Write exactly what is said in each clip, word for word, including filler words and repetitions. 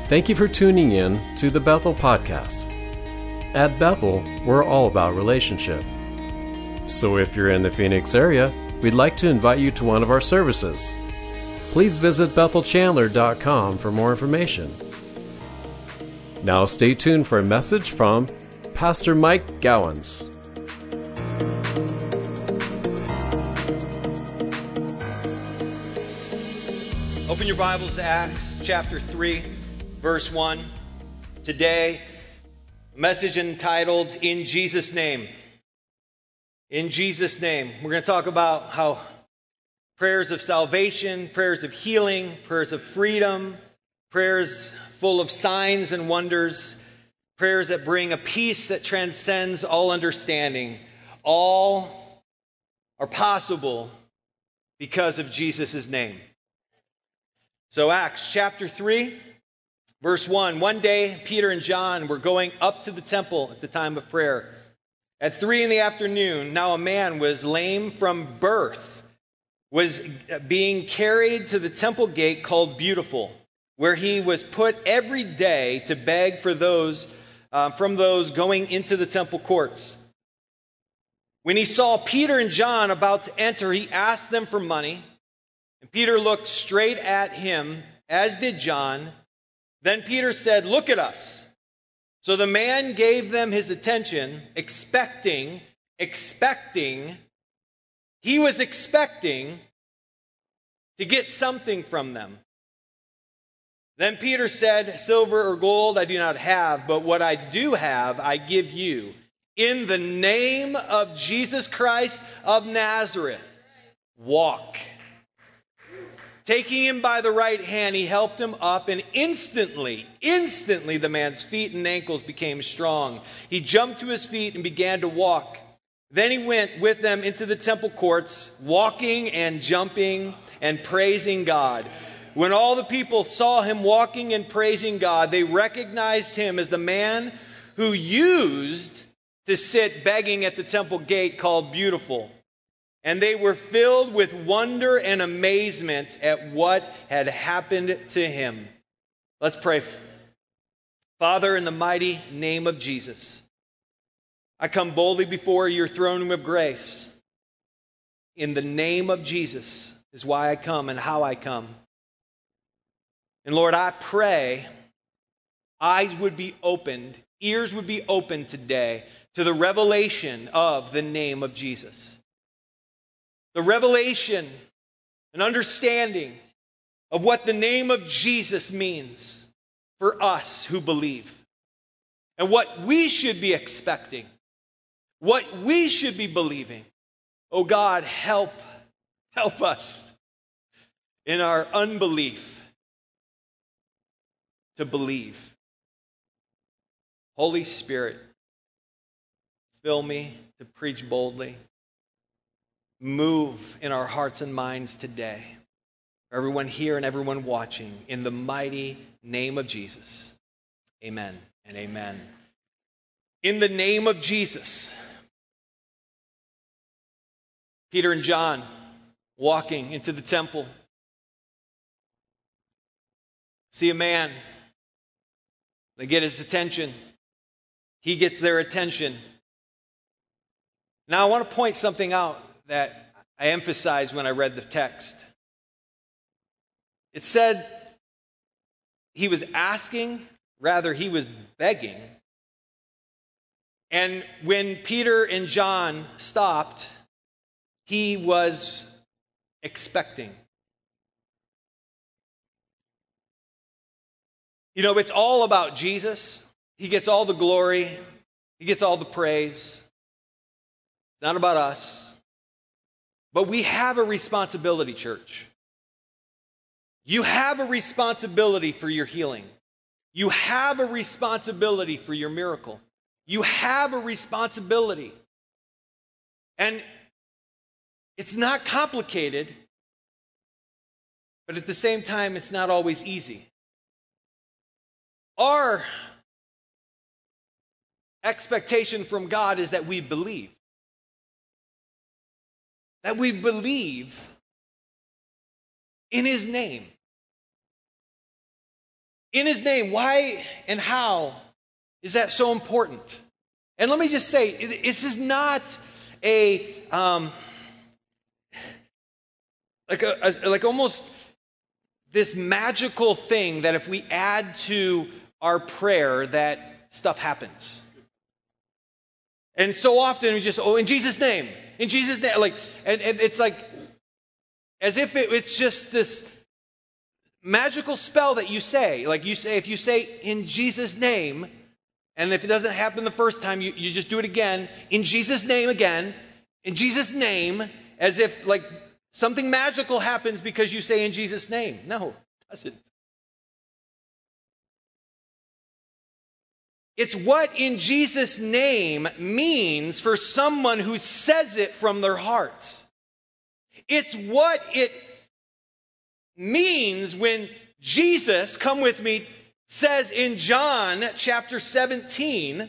Thank you for tuning in to the Bethel Podcast. At Bethel, we're all about relationship. So if you're in the Phoenix area, we'd like to invite you to one of our services. Please visit bethel chandler dot com for more information. Now stay tuned for a message from Pastor Mike Gowans. Open your Bibles to Acts chapter three, verse one. Today, a message entitled, In Jesus' Name. In Jesus' name. We're going to talk about how prayers of salvation, prayers of healing, prayers of freedom, prayers full of signs and wonders, prayers that bring a peace that transcends all understanding, all are possible because of Jesus' name. So Acts chapter three, verse one. One day, Peter and John were going up to the temple at the time of prayer. At three in the afternoon, now a man was lame from birth, was being carried to the temple gate called Beautiful, where he was put every day to beg for those uh, from those going into the temple courts. When he saw Peter and John about to enter, he asked them for money. And Peter looked straight at him, as did John. Then Peter said, "Look at us." So the man gave them his attention, expecting, expecting, he was expecting to get something from them. Then Peter said, "Silver or gold I do not have, but what I do have I give you. In the name of Jesus Christ of Nazareth, walk." Taking him by the right hand, he helped him up, and instantly, instantly the man's feet and ankles became strong. He jumped to his feet and began to walk. Then he went with them into the temple courts, walking and jumping and praising God. When all the people saw him walking and praising God, they recognized him as the man who used to sit begging at the temple gate called Beautiful. And they were filled with wonder and amazement at what had happened to him. Let's pray. Father, in the mighty name of Jesus, I come boldly before your throne room of grace. In the name of Jesus is why I come and how I come. And Lord, I pray eyes would be opened, ears would be opened today to the revelation of the name of Jesus. The revelation and understanding of what the name of Jesus means for us who believe. And what we should be expecting. What we should be believing. Oh God, help, help us in our unbelief to believe. Holy Spirit, fill me to preach boldly. Move in our hearts and minds today. For everyone here and everyone watching, in the mighty name of Jesus. Amen and amen. In the name of Jesus. Peter and John walking into the temple. See a man. They get his attention. He gets their attention. Now I want to point something out that I emphasized when I read the text. It said he was asking, rather he was begging. And when Peter and John stopped, he was expecting. You know, it's all about Jesus. He gets all the glory. He gets all the praise. It's not about us. But we have a responsibility, church. You have a responsibility for your healing. You have a responsibility for your miracle. You have a responsibility. And it's not complicated, but at the same time, it's not always easy. Our expectation from God is that we believe. That we believe in his name. In his name. Why and how is that so important? And let me just say, this is not a, um, like a, a like almost this magical thing that if we add to our prayer that stuff happens. And so often we just, oh, in Jesus' name, in Jesus' name, like, and, and it's like, as if it, it's just this magical spell that you say. Like you say, if you say in Jesus' name, and if it doesn't happen the first time, you, you just do it again, in Jesus' name again, in Jesus' name, as if like something magical happens because you say in Jesus' name. No, it doesn't. It's what in Jesus' name means for someone who says it from their heart. It's what it means when Jesus, come with me, says in John chapter seventeen,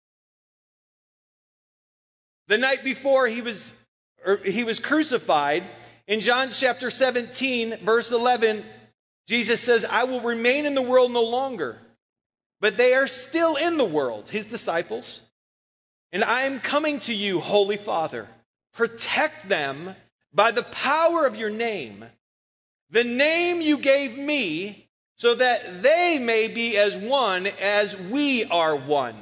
the night before he was, or he was crucified, in John chapter seventeen, verse eleven, Jesus says, I will remain in the world no longer, but they are still in the world, his disciples. And I am coming to you, Holy Father. Protect them by the power of your name, the name you gave me, so that they may be as one as we are one.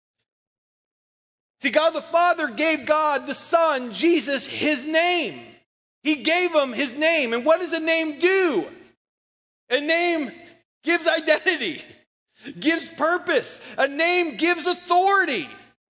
See, God the Father gave God the Son, Jesus, his name. He gave him his name. And what does a name do? A name gives identity, gives purpose. A name gives authority.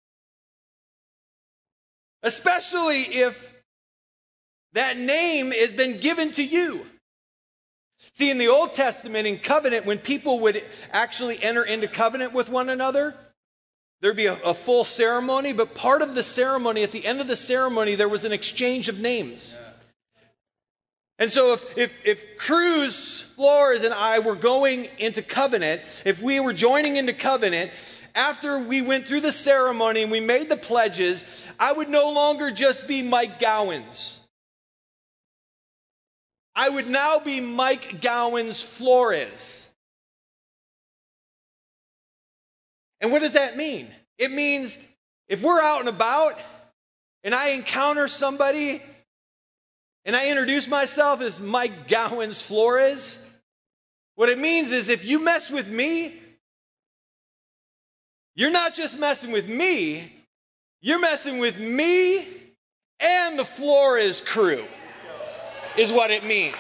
Especially if that name has been given to you. See, in the Old Testament, in covenant, when people would actually enter into covenant with one another, there'd be a, a full ceremony, but part of the ceremony, at the end of the ceremony, there was an exchange of names. Yeah. And so if, if, if Cruz, Flores, and I were going into covenant, if we were joining into covenant, after we went through the ceremony and we made the pledges, I would no longer just be Mike Gowans. I would now be Mike Gowans Flores. And what does that mean? It means if we're out and about and I encounter somebody and I introduce myself as Mike Gowans Flores, what it means is if you mess with me, you're not just messing with me, you're messing with me and the Flores crew, is what it means.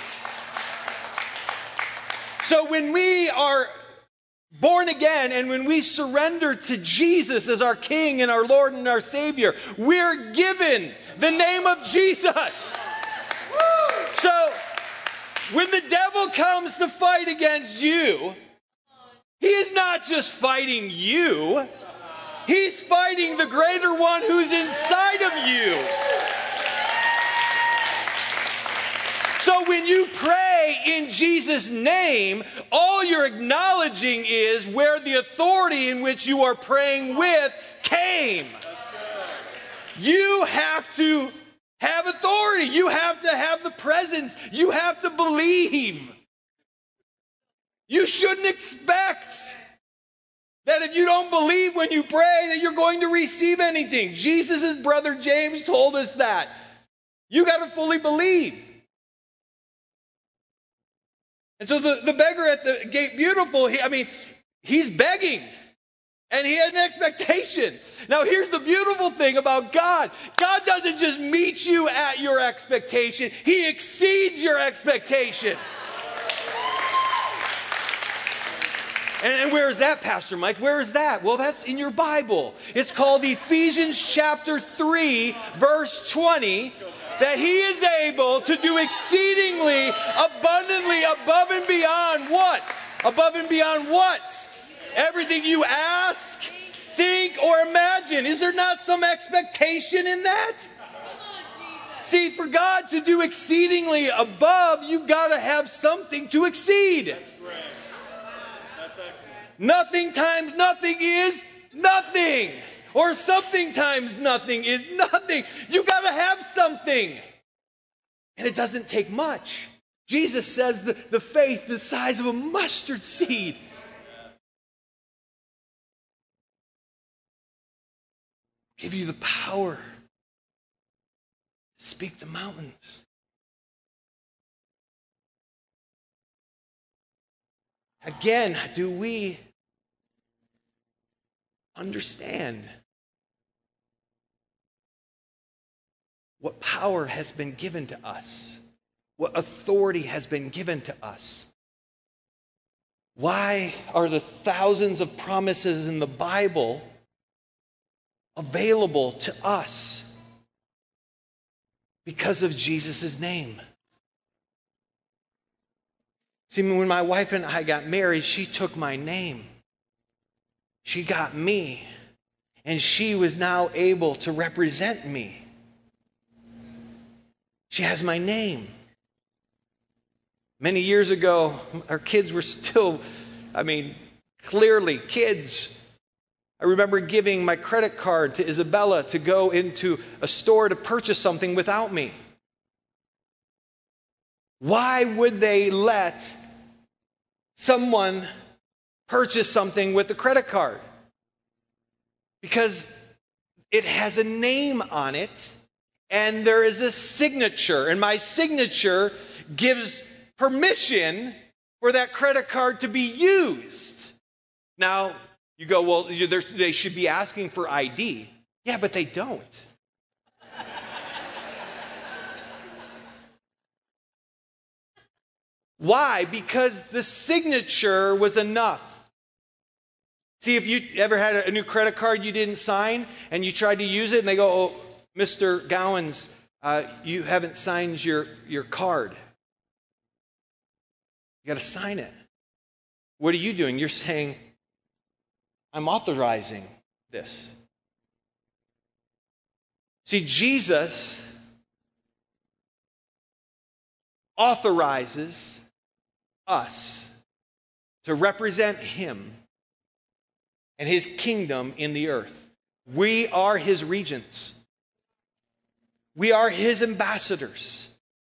So when we are born again and when we surrender to Jesus as our King and our Lord and our Savior, we're given the name of Jesus. So when the devil comes to fight against you, he is not just fighting you, he's fighting the greater one who's inside of you. So when you pray in Jesus' name, all you're acknowledging is where the authority in which you are praying with came. You have to have authority. You have to have the presence. You have to believe. You shouldn't expect that if you don't believe when you pray that you're going to receive anything. Jesus' brother James told us that. You got to fully believe. And so the, the beggar at the gate beautiful, he, I mean, he's begging. And he had an expectation. Now here's the beautiful thing about God. God doesn't just meet you at your expectation. He exceeds your expectation. And, and where is that, Pastor Mike? Where is that? Well, that's in your Bible. It's called Ephesians chapter three, verse twenty. That he is able to do exceedingly, abundantly, above and beyond what? Above and beyond what? Everything you ask, think, or imagine. Is there not some expectation in that? See, for God to do exceedingly above, you've got to have something to exceed. That's great. That's excellent. Nothing times nothing is nothing. Or something times nothing is nothing. You got to have something. And it doesn't take much. Jesus says the, the faith the size of a mustard seed. give you the power to speak to mountains. Again, do we understand what power has been given to us? What authority has been given to us? Why are the thousands of promises in the Bible available to us? Because of Jesus' name. See, when my wife and I got married, she took my name. She got me. And she was now able to represent me. She has my name. Many years ago, our kids were still, I mean, clearly kids. I remember giving my credit card to Isabella to go into a store to purchase something without me. Why would they let someone purchase something with a credit card? Because it has a name on it, and there is a signature, and my signature gives permission for that credit card to be used. Now, you go, well, they should be asking for I D. Yeah, but they don't. Why? Because the signature was enough. See, if you ever had a new credit card you didn't sign and you tried to use it and they go, oh, Mister Gowans, uh, you haven't signed your, your card. You got to sign it. What are you doing? You're saying, I'm authorizing this. See, Jesus authorizes us to represent him and his kingdom in the earth. We are his regents. We are his ambassadors.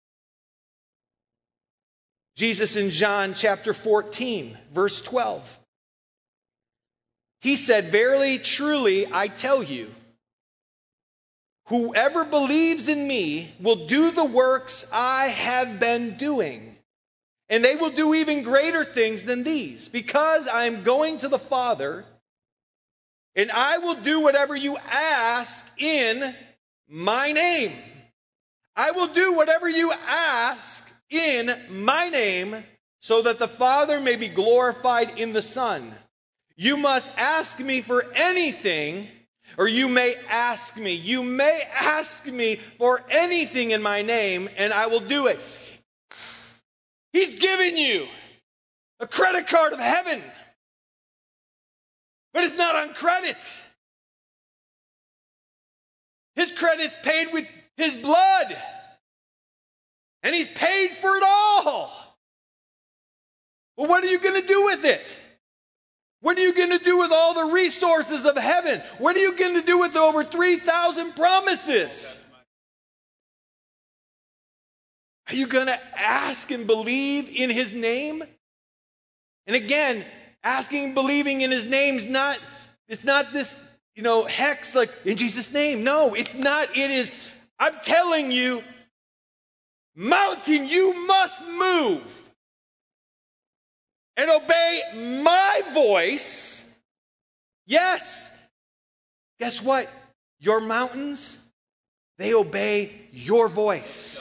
Jesus in John chapter fourteen, verse twelve. He said, verily, truly, I tell you, whoever believes in me will do the works I have been doing. And they will do even greater things than these, because I am going to the Father, and I will do whatever you ask in my name. I will do whatever you ask in my name, so that the Father may be glorified in the Son. You must ask me for anything, or you may ask me. You may ask me for anything in my name, and I will do it. He's given you a credit card of heaven, but it's not on credit. His credit's paid with his blood, and he's paid for it all. Well, what are you going to do with it? What are you going to do with all the resources of heaven? What are you going to do with the over three thousand promises? Are you going to ask and believe in his name? And again, asking and believing in his name is not, it's not this, you know, hex like in Jesus' name. No, it's not. It is, I'm telling you, mountain, you must move and obey my voice. Yes. Guess what? Your mountains, they obey your voice.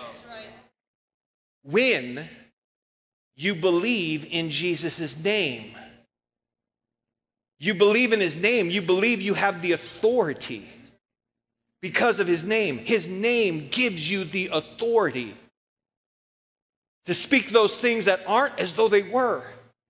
When you believe in Jesus' name. You believe in his name. You believe you have the authority because of his name. His name gives you the authority to speak those things that aren't as though they were.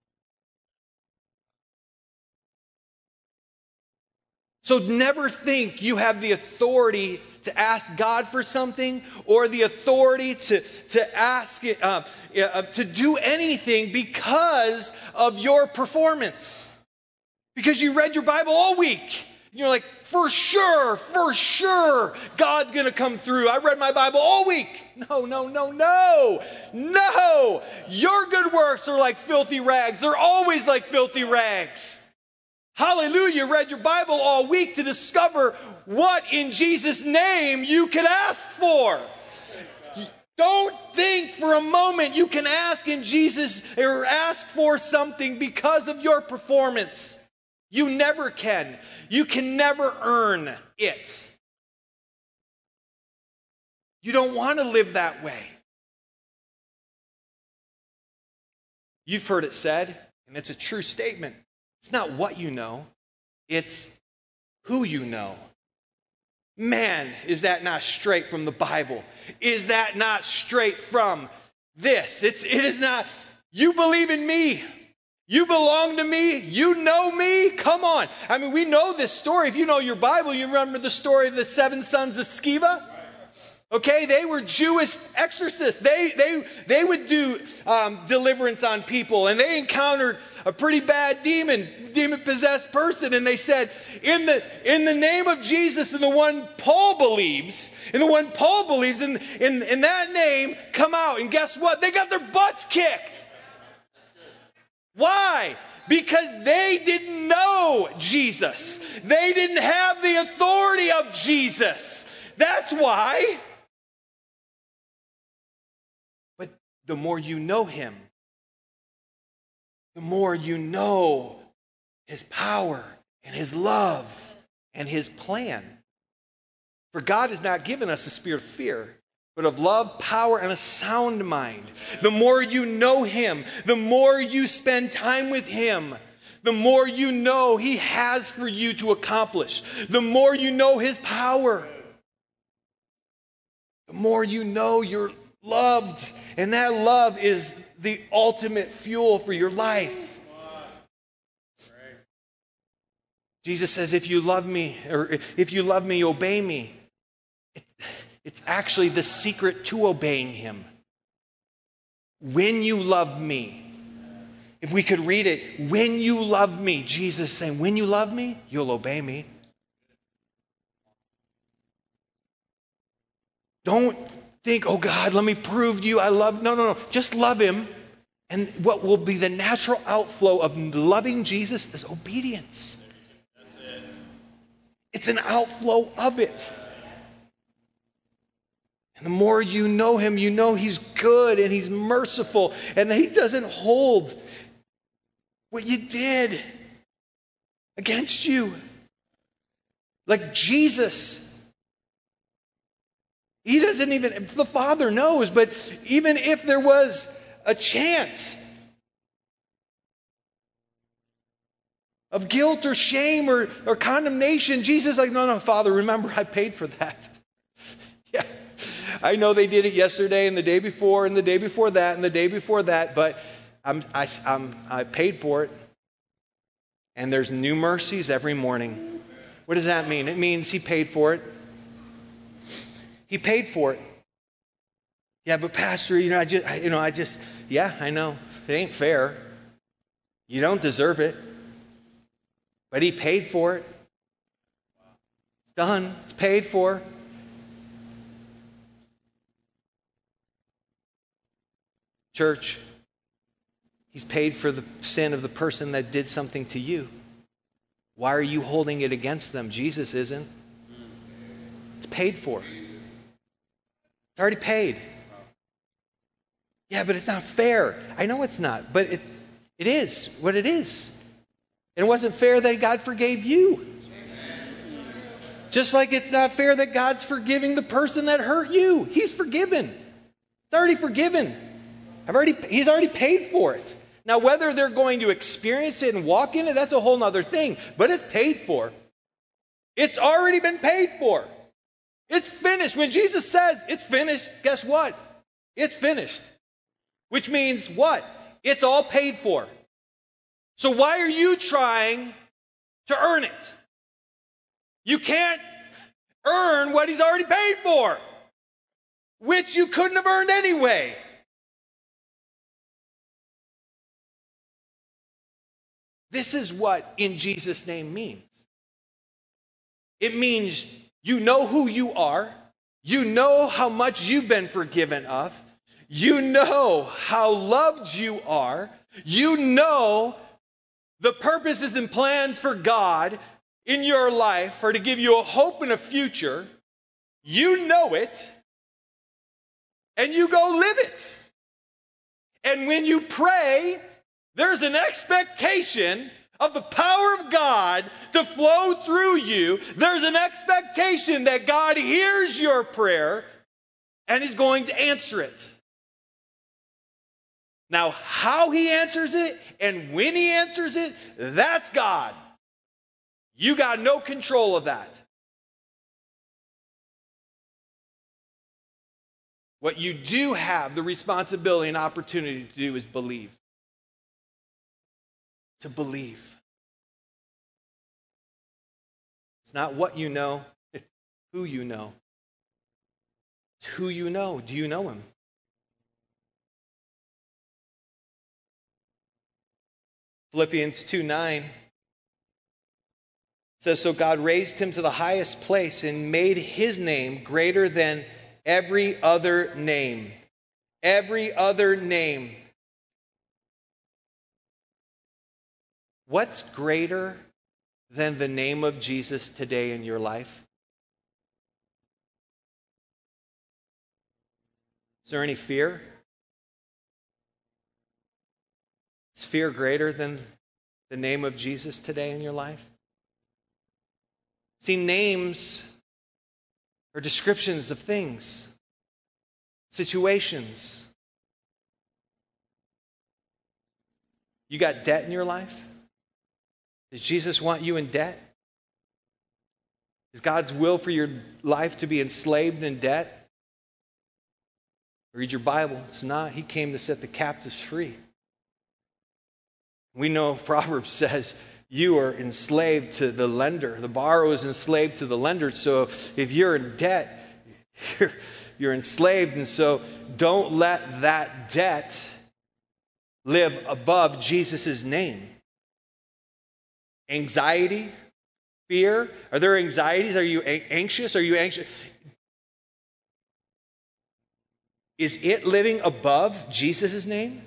So never think you have the authority to ask God for something, or the authority to, to ask, uh, uh, to do anything because of your performance. Because you read your Bible all week. You're like, for sure, for sure, God's going to come through. I read my Bible all week. No, no, no, no. No. Your good works are like filthy rags. They're always like filthy rags. Hallelujah, read your Bible all week to discover what in Jesus' name you could ask for. Don't think for a moment you can ask in Jesus or ask for something because of your performance. You never can. You can never earn it. You don't want to live that way. You've heard it said, and it's a true statement. It's not what you know, it's who you know. Man, is that not straight from the Bible? Is that not straight from this? It's, it is not, you believe in me. You belong to me. You know me. Come on. I mean, we know this story. If you know your Bible, you remember the story of the seven sons of Sceva? Okay, they were Jewish exorcists. They they they would do um, deliverance on people, and they encountered a pretty bad demon, demon-possessed person, and they said, "In the in the name of Jesus, and the one Paul believes, and the one Paul believes in in in that name, come out." And guess what? They got their butts kicked. Why? Because they didn't know Jesus. They didn't have the authority of Jesus. That's why. The more you know him, the more you know his power and his love and his plan. For God has not given us a spirit of fear, but of love, power, and a sound mind. The more you know him, the more you spend time with him, the more you know he has for you to accomplish. The more you know his power, the more you know you're loved. And that love is the ultimate fuel for your life. Jesus says, if you love me, or if you love me, obey me. It's actually the secret to obeying him. When you love me. If we could read it, when you love me, Jesus saying, when you love me, you'll obey me. Don't think, oh God, let me prove to you I love. No, no, no. Just love him. And what will be the natural outflow of loving Jesus is obedience. It's an outflow of it. And the more you know him, you know he's good and he's merciful and that he doesn't hold what you did against you. Like Jesus. He doesn't even, the Father knows, but even if there was a chance of guilt or shame or, or condemnation, Jesus is like, no, no, Father, remember I paid for that. Yeah, I know they did it yesterday and the day before and the day before that and the day before that, but I'm, I, I'm, I paid for it. And there's new mercies every morning. What does that mean? It means he paid for it. He paid for it. Yeah, but Pastor, you know, I just, I, you know, I just, yeah, I know. It ain't fair. You don't deserve it. But he paid for it. It's done. It's paid for. Church, he's paid for the sin of the person that did something to you. Why are you holding it against them? Jesus isn't. It's paid for. It's already paid. Yeah, but it's not fair. I know it's not, but it, it is what it is. And it wasn't fair that God forgave you. Just like it's not fair that God's forgiving the person that hurt you. He's forgiven. It's already forgiven. I've already, he's already paid for it. Now, whether they're going to experience it and walk in it, that's a whole other thing. But it's paid for. It's already been paid for. It's finished. When Jesus says it's finished, guess what? It's finished. Which means what? It's all paid for. So why are you trying to earn it? You can't earn what he's already paid for, which you couldn't have earned anyway. This is what in Jesus' name means. It means you know who you are. You know how much you've been forgiven of. You know how loved you are. You know the purposes and plans for God in your life are to give you a hope and a future. You know it, and you go live it. And when you pray, there's an expectation of the power of God to flow through you. There's an expectation that God hears your prayer and is going to answer it. Now, how he answers it and when he answers it, that's God. You got no control of that. What you do have the responsibility and opportunity to do is believe. To believe. It's not what you know, it's who you know. It's who you know. Do you know him? Philippians two nine says, so God raised him to the highest place and made his name greater than every other name. Every other name. What's greater than the name of Jesus today in your life? Is there any fear? Is fear greater than the name of Jesus today in your life? See, names are descriptions of things, situations. You got debt in your life? Does Jesus want you in debt? Is God's will for your life to be enslaved in debt? Read your Bible. It's not. He came to set the captives free. We know Proverbs says you are enslaved to the lender. The borrower is enslaved to the lender. So if you're in debt, you're, you're enslaved. And so don't let that debt live above Jesus' name. Anxiety, fear. Are there anxieties? Are you anxious? Are you anxious? Is it living above Jesus' name?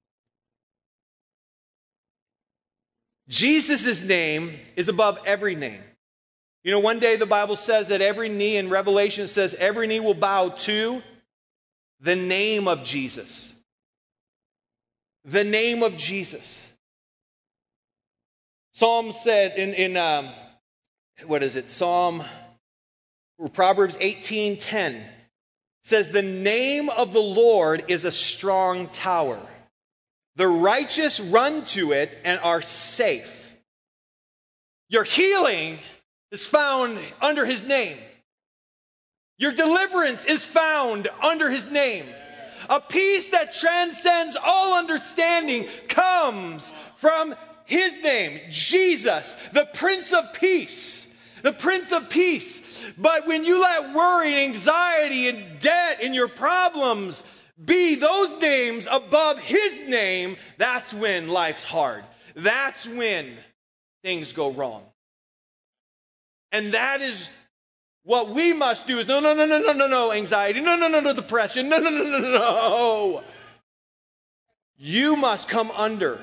Jesus' name is above every name. You know, one day the Bible says that every knee, in Revelation it says every knee will bow to the name of Jesus. The name of Jesus. Psalm said in, in um, what is it? Psalm, or Proverbs eighteen ten says, the name of the Lord is a strong tower. The righteous run to it and are safe. Your healing is found under his name. Your deliverance is found under his name. A peace that transcends all understanding comes from his name, Jesus, the Prince of Peace. The Prince of Peace. But when you let worry and anxiety and debt and your problems be those names above his name, that's when life's hard. That's when things go wrong. And that is what we must do is no, no, no, no, no, no, no, anxiety. No, no, no, no, depression. No, no, no, no, no. You must come under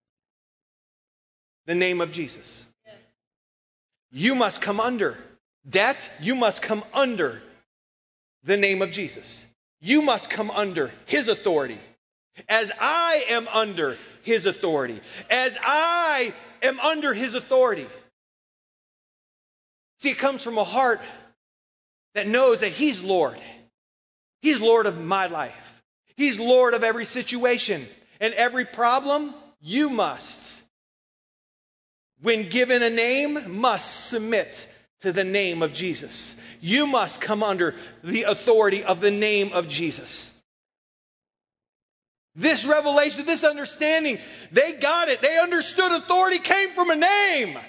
the name of Jesus. Yes. You must come under debt. You must come under the name of Jesus. You must come under his authority. As I am under his authority. As I am under his authority. See, it comes from a heart that knows that he's Lord. He's Lord of my life. He's Lord of every situation. And every problem, you must, when given a name, must submit to the name of Jesus. You must come under the authority of the name of Jesus. This revelation, this understanding, they got it. They understood authority came from a name.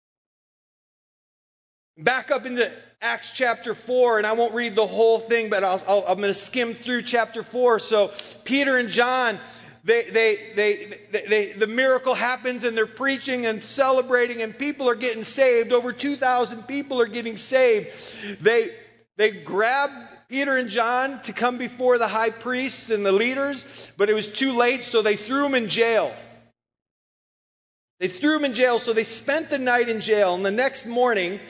Back up into Acts chapter four, and I won't read the whole thing, but I'll, I'll, I'm going to skim through chapter four. So Peter and John, They, they, they, they, they, the miracle happens and they're preaching and celebrating and people are getting saved. Over two thousand people are getting saved. They, they grab Peter and John to come before the high priests and the leaders, but it was too late, so they threw them in jail. They threw him in jail, so they spent the night in jail. And the next morning,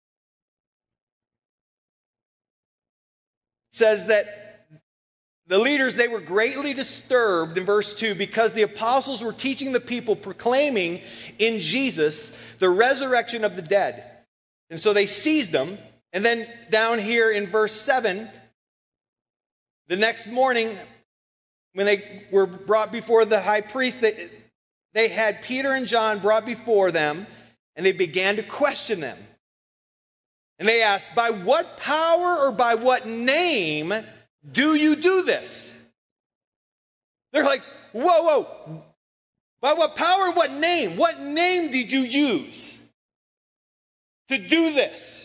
says that the leaders, they were greatly disturbed in verse two because the apostles were teaching the people, proclaiming in Jesus the resurrection of the dead. And so they seized them. And then down here in verse seven, the next morning, when they were brought before the high priest, they, they had Peter and John brought before them, and they began to question them. And they asked, by what power or by what name do you do this? They're like, whoa, whoa. By what power and what name? What name did you use to do this?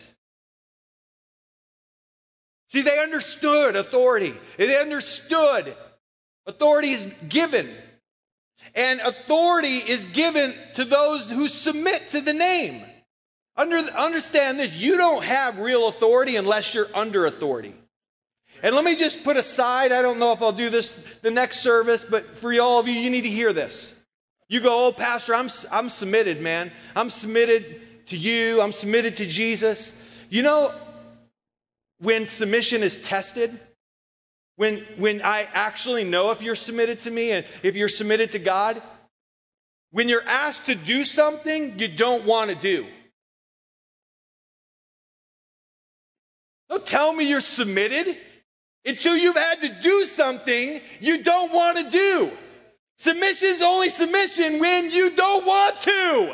See, they understood authority. They understood authority is given. And authority is given to those who submit to the name. Under, understand this, you don't have real authority unless you're under authority. And let me just put aside, I don't know if I'll do this the next service, but for all of you, you need to hear this. You go, oh, Pastor, I'm, I'm submitted, man. I'm submitted to you. I'm submitted to Jesus. You know, when submission is tested, when, when I actually know if you're submitted to me and if you're submitted to God, when you're asked to do something you don't want to do. Don't tell me you're submitted until you've had to do something you don't want to do. Submission's only submission when you don't want to.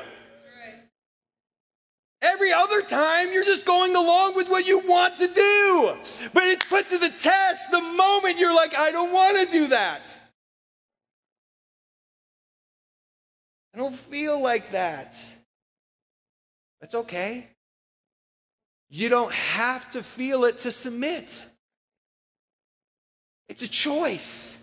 Every other time, you're just going along with what you want to do. But it's put to the test the moment you're like, I don't want to do that. I don't feel like that. That's okay. You don't have to feel it to submit. It's a choice.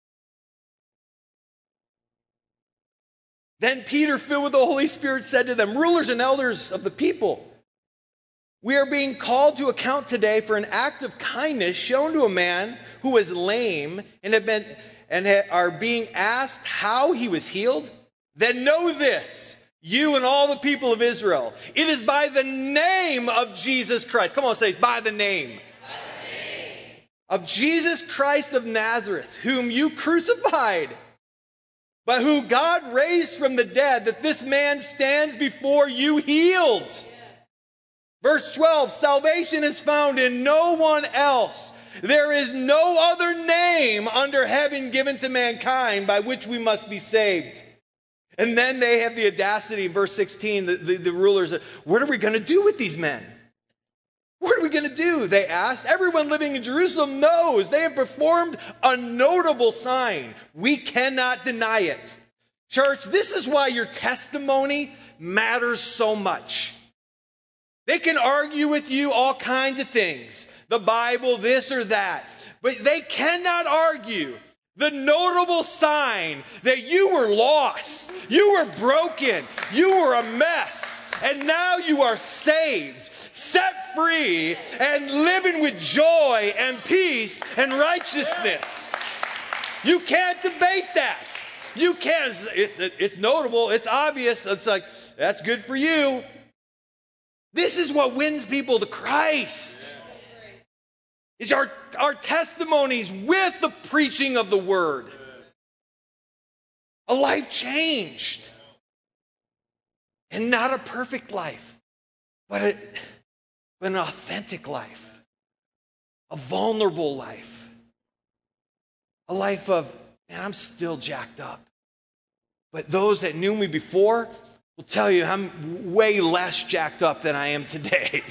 Then Peter, filled with the Holy Spirit, said to them, rulers and elders of the people, we are being called to account today for an act of kindness shown to a man who was lame and have been and are being asked how he was healed. Then know this, you and all the people of Israel, it is by the name of Jesus Christ. Come on, say, by the name. By the name of Jesus Christ of Nazareth, whom you crucified, but who God raised from the dead, that this man stands before you healed. Yes. Verse twelve, salvation is found in no one else. There is no other name under heaven given to mankind by which we must be saved. And then they have the audacity, verse sixteen, the, the, the rulers, what are we going to do with these men? What are we going to do? They asked. Everyone living in Jerusalem knows they have performed a notable sign. We cannot deny it. Church, this is why your testimony matters so much. They can argue with you all kinds of things. The Bible, this or that. But they cannot argue the notable sign that you were lost. You were broken. You were a mess. And now you are saved, set free, and living with joy and peace and righteousness. You can't debate that. You can't. It's, it's notable. It's obvious. It's like, that's good for you. This is what wins people to Christ. It's our, our testimonies with the preaching of the word. A life changed. And not a perfect life, but, a, but an authentic life. A vulnerable life. A life of, man, I'm still jacked up. But those that knew me before will tell you I'm way less jacked up than I am today.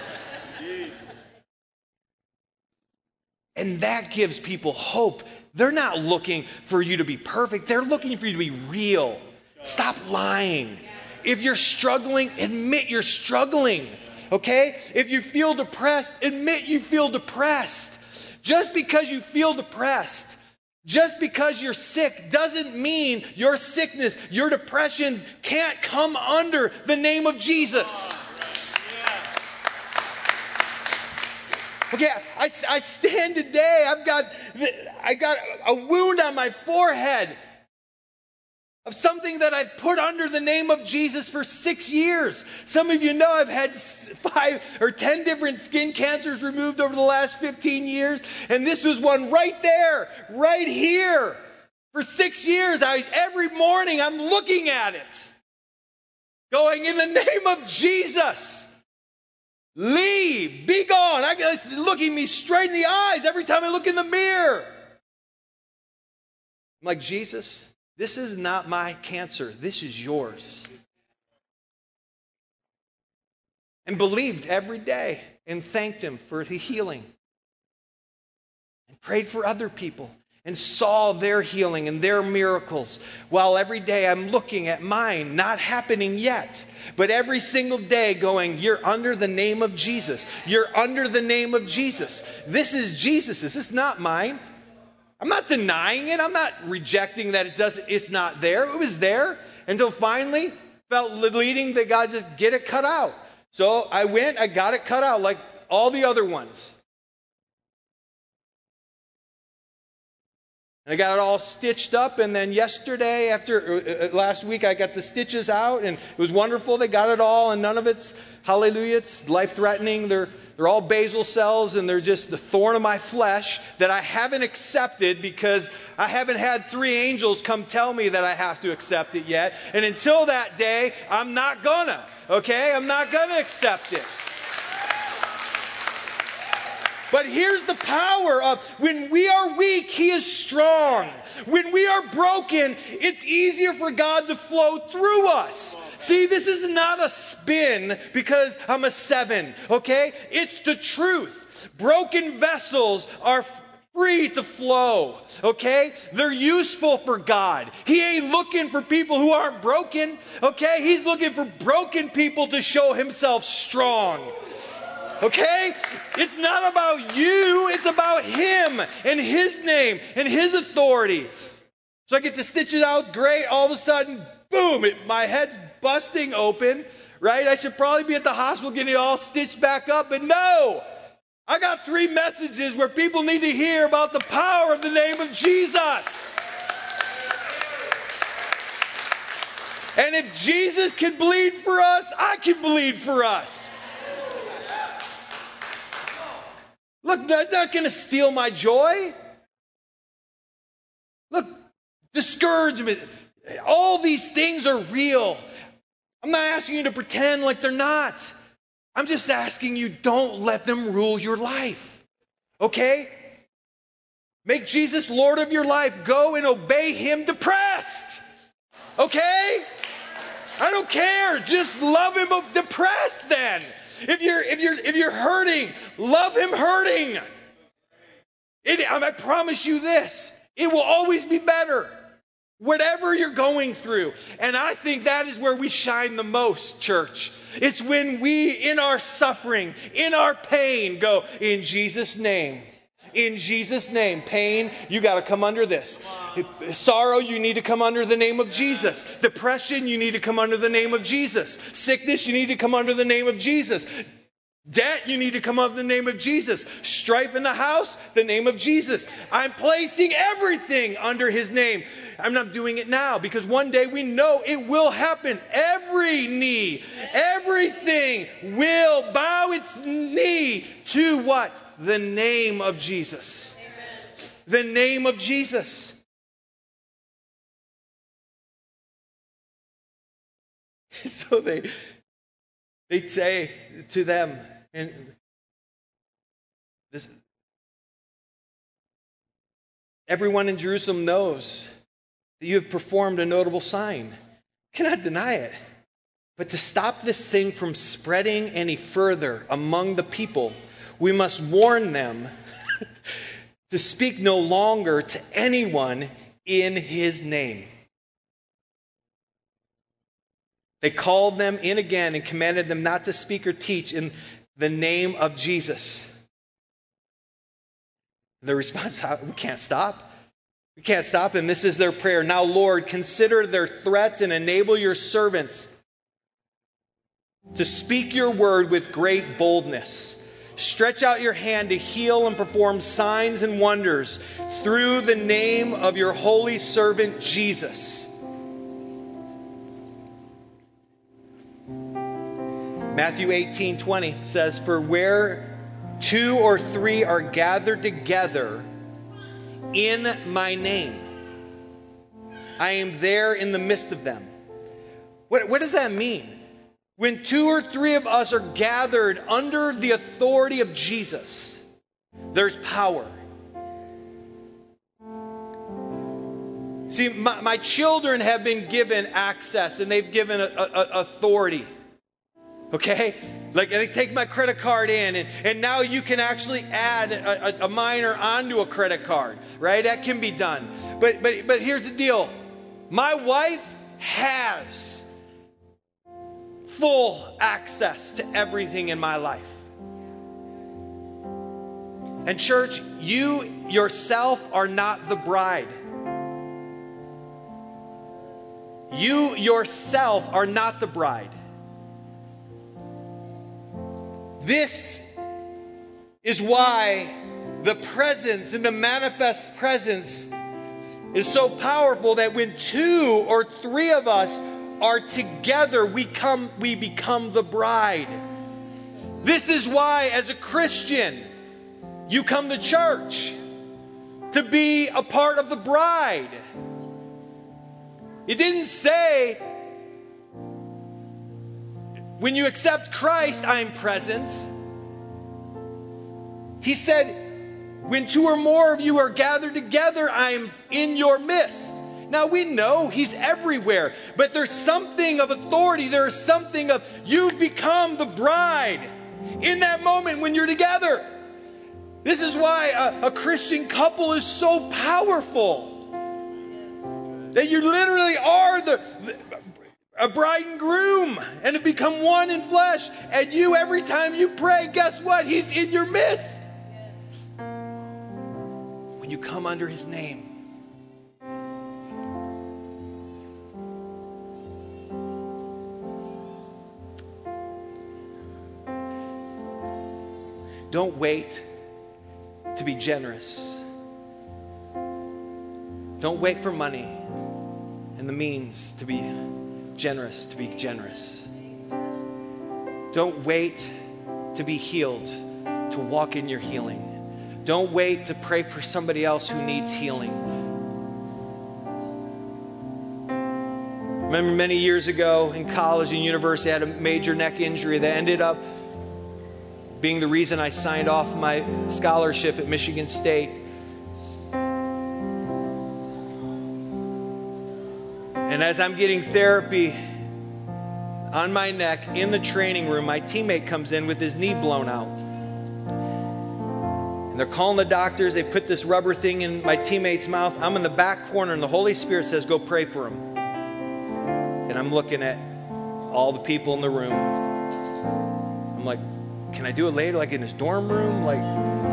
And that gives people hope. They're not looking for you to be perfect. They're looking for you to be real. Stop lying. If you're struggling, admit you're struggling. Okay? If you feel depressed, admit you feel depressed. Just because you feel depressed, just because you're sick, doesn't mean your sickness, your depression can't come under the name of Jesus. Okay, I, I stand today, I've got, I got a wound on my forehead. of something that I've put under the name of Jesus for six years. Some of you know I've had five or ten different skin cancers removed over the last fifteen years. And this was one right there, right here. For six years, I, every morning I'm looking at it. Going, in the name of Jesus, leave, be gone. I, it's looking me straight in the eyes every time I look in the mirror. I'm like, Jesus, this is not my cancer. This is yours. And believed every day and thanked him for the healing. And prayed for other people and saw their healing and their miracles. While every day I'm looking at mine, not happening yet. But every single day going, you're under the name of Jesus. You're under the name of Jesus. This is Jesus's. This is not mine. I'm not denying it. I'm not rejecting that it doesn't, it's not there. It was there until finally felt leading that God just get it cut out. So I went, I got it cut out like all the other ones. And I got it all stitched up, and then yesterday, after uh, last week, I got the stitches out, and it was wonderful. They got it all, and none of it's, hallelujah, it's life-threatening. They're They're all basal cells, and they're just the thorn of my flesh that I haven't accepted because I haven't had three angels come tell me that I have to accept it yet. And until that day, I'm not gonna, okay? I'm not gonna accept it. But here's the power of when we are weak, he is strong. When we are broken, it's easier for God to flow through us. See, this is not a spin because I'm a seven, okay? It's the truth. Broken vessels are free to flow, okay? They're useful for God. He ain't looking for people who aren't broken, okay? He's looking for broken people to show himself strong. Okay? It's not about you. It's about him and his name and his authority. So I get to stitch it out. Great. All of a sudden, boom, it, my head's busting open, right? I should probably be at the hospital getting it all stitched back up. But no, I got three messages where people need to hear about the power of the name of Jesus. And if Jesus can bleed for us, I can bleed for us. Look, that's not going to steal my joy. Look, discouragement, all these things are real. I'm not asking you to pretend like they're not. I'm just asking you, don't let them rule your life. Okay? Make Jesus Lord of your life. Go and obey him depressed. Okay? I don't care. Just love him depressed then. If you're if you're if you're hurting, love him hurting. It, I promise you this, it will always be better. Whatever you're going through. And I think that is where we shine the most, church. It's when we, in our suffering, in our pain, go, in Jesus' name. In Jesus' name. Pain, you got to come under this. Sorrow, you need to come under the name of Jesus. Depression, you need to come under the name of Jesus. Sickness, you need to come under the name of Jesus. Debt, you need to come under the name of Jesus. Strife in the house, the name of Jesus. I'm placing everything under his name. I'm not doing it now because one day we know it will happen. Every knee, everything will bow its knee to what? The name of Jesus. Amen. The name of Jesus. So they they say to them, and this, everyone in Jerusalem knows that you have performed a notable sign. You cannot deny it. But to stop this thing from spreading any further among the people, we must warn them to speak no longer to anyone in his name. They called them in again and commanded them not to speak or teach in the name of Jesus. The response, we can't stop. We can't stop. And this is their prayer. Now, Lord, consider their threats and enable your servants to speak your word with great boldness. Stretch out your hand to heal and perform signs and wonders through the name of your holy servant Jesus. Matthew eighteen twenty says, "For where two or three are gathered together in my name, I am there in the midst of them." What, what does that mean? When two or three of us are gathered under the authority of Jesus, there's power. See, my, my children have been given access and they've given a, a, authority. Okay? Like they take my credit card in and, and now you can actually add a, a, a minor onto a credit card, right? That can be done. But, but, but here's the deal. My wife has full access to everything in my life. And church, you yourself are not the bride. You yourself are not the bride. This is why the presence and the manifest presence is so powerful, that when two or three of us are together, we come, we become the bride. This is why, as a Christian, you come to church to be a part of the bride. It didn't say, when you accept Christ, I am present. He said, when two or more of you are gathered together, I am in your midst. Now we know He's everywhere, but there's something of authority. There's something of, you've become the bride in that moment when you're together. This is why a, a Christian couple is so powerful. That you literally are the, the a bride and groom, and have become one in flesh. And you, every time you pray, guess what? He's in your midst. Yes. When you come under His name. Don't wait to be generous. Don't wait for money and the means to be generous, to be generous. Don't wait to be healed, to walk in your healing. Don't wait to pray for somebody else who needs healing. Remember many years ago in college and university, I had a major neck injury that ended up being the reason I signed off my scholarship at Michigan State. And as I'm getting therapy on my neck in the training room, my teammate comes in with his knee blown out. And they're calling the doctors. They put this rubber thing in my teammate's mouth. I'm in the back corner and the Holy Spirit says, go pray for him. And I'm looking at all the people in the room. I'm like, can I do it later, like in his dorm room? Like,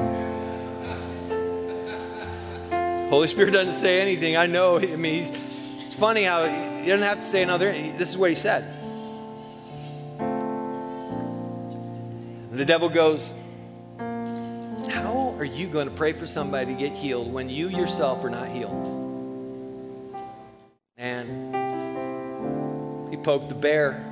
Holy Spirit doesn't say anything. I know. I mean, he's, it's funny how he doesn't have to say another. This is what he said. And the devil goes, how are you going to pray for somebody to get healed when you yourself are not healed? And he poked the bear.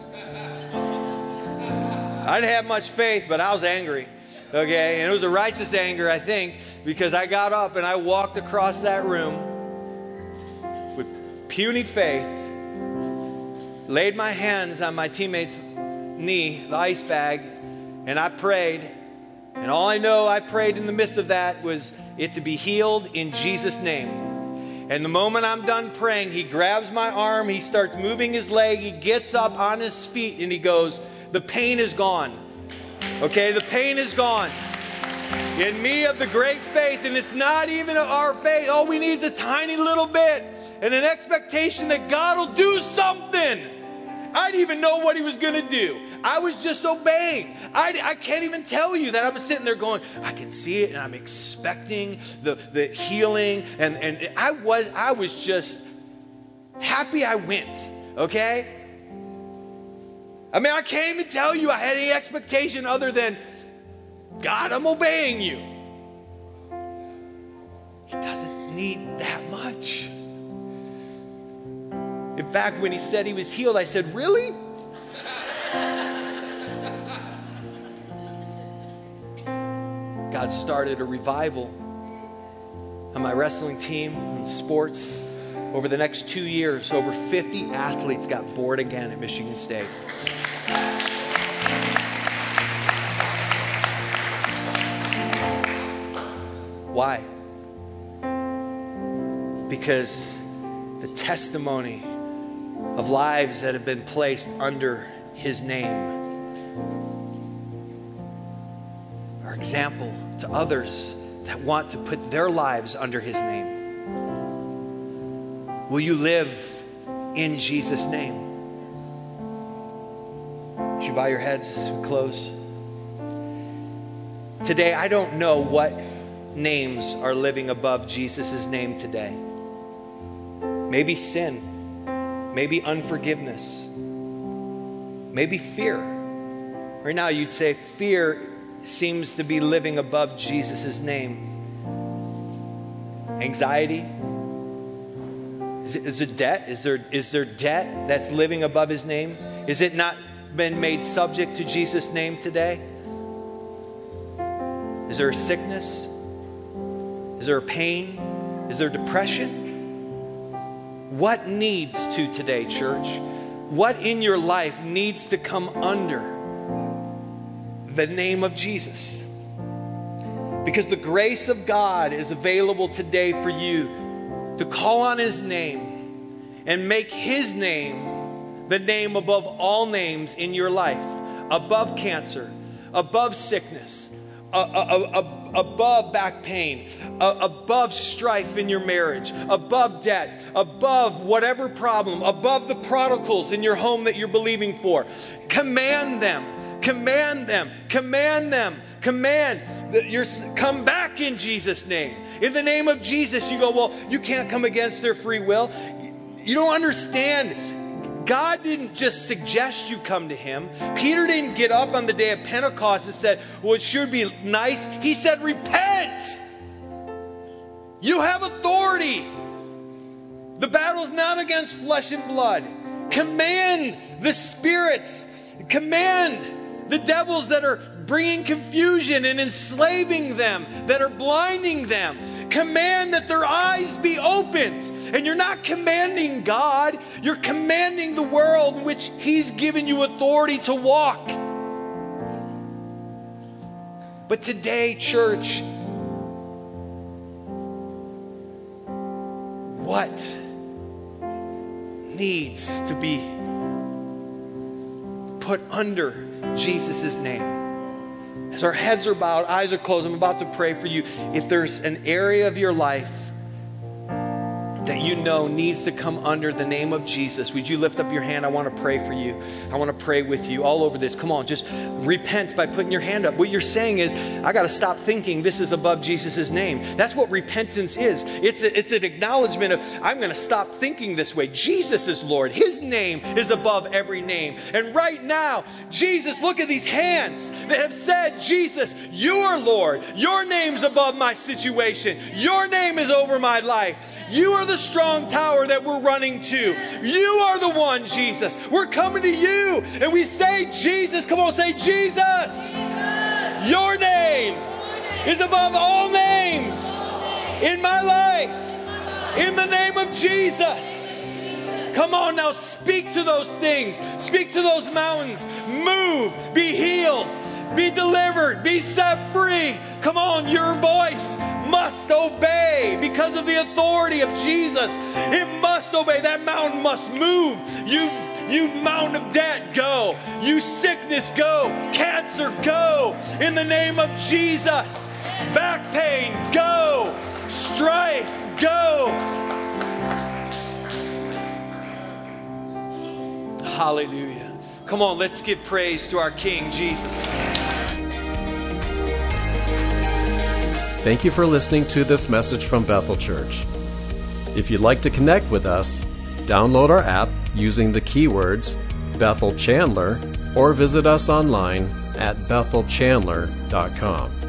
I didn't have much faith, but I was angry, okay? And it was a righteous anger, I think, because I got up and I walked across that room with puny faith, laid my hands on my teammate's knee, the ice bag, and I prayed. And all I know I prayed in the midst of that was it to be healed in Jesus' name. And the moment I'm done praying, he grabs my arm, he starts moving his leg, he gets up on his feet, and he goes, the pain is gone. Okay, the pain is gone. In me of the great faith, and it's not even our faith. All we need is a tiny little bit and an expectation that God will do something. I didn't even know what he was going to do. I was just obeying. I, I can't even tell you that I'm sitting there going, I can see it and I'm expecting the, the healing. And, and I was, I was just happy I went, okay? I mean, I can't even tell you I had any expectation other than, God, I'm obeying you. He doesn't need that much. In fact, when he said he was healed, I said, really? God started a revival on my wrestling team and sports. Over the next two years, over fifty athletes got born again at Michigan State. Why? Because the testimony of lives that have been placed under His name are example to others that want to put their lives under His name. Will you live in Jesus' name? Would you bow your heads as we close? Today, I don't know what names are living above Jesus' name today. Maybe sin, maybe unforgiveness, maybe fear. Right now, you'd say fear seems to be living above Jesus' name. Anxiety. Is it, is it debt? Is there, is there debt that's living above His name? Is it not been made subject to Jesus' name today? Is there a sickness? Is there a pain? Is there depression? What needs to today, church? What in your life needs to come under the name of Jesus? Because the grace of God is available today for you to call on His name and make His name the name above all names in your life, above cancer, above sickness, uh, uh, uh, above back pain, uh, above strife in your marriage, above debt, above whatever problem, above the prodigals in your home that you're believing for. Command them, command them, command them, command that you're come back in Jesus' name. In the name of Jesus, you go, well, you can't come against their free will. You don't understand. God didn't just suggest you come to Him. Peter didn't get up on the day of Pentecost and said, well, it should be nice. He said, repent. You have authority. The battle is not against flesh and blood. Command the spirits. Command the devils that are bringing confusion and enslaving them, that are blinding them. Command that their eyes be opened. And you're not commanding God, you're commanding the world in which He's given you authority to walk. But today, church, what needs to be put under Jesus' name? As our heads are bowed, eyes are closed, I'm about to pray for you. If there's an area of your life that you know needs to come under the name of Jesus, would you lift up your hand? I want to pray for you. I want to pray with you all over this. Come on, just repent by putting your hand up. What you're saying is, I got to stop thinking this is above Jesus' name. That's what repentance is. It's, a, it's an acknowledgement of, I'm going to stop thinking this way. Jesus is Lord. His name is above every name. And right now, Jesus, look at these hands that have said, Jesus, you are Lord. Your name's above my situation. Your name is over my life. You are the strong tower that we're running to. You are the one, Jesus. We're coming to you. And we say, Jesus. Come on, say, Jesus. Jesus. Your name is above all names in my life. In the name of Jesus. Come on now, speak to those things. Speak to those mountains. Move. Be healed. Be delivered. Be set free. Come on, your voice must obey because of the authority of Jesus. It must obey. That mountain must move. You, you mountain of debt, go. You sickness, go. Cancer, go. In the name of Jesus. Back pain, go. Strife, go. Hallelujah. Come on, let's give praise to our King, Jesus. Thank you for listening to this message from Bethel Church. If you'd like to connect with us, download our app using the keywords Bethel Chandler or visit us online at bethel chandler dot com.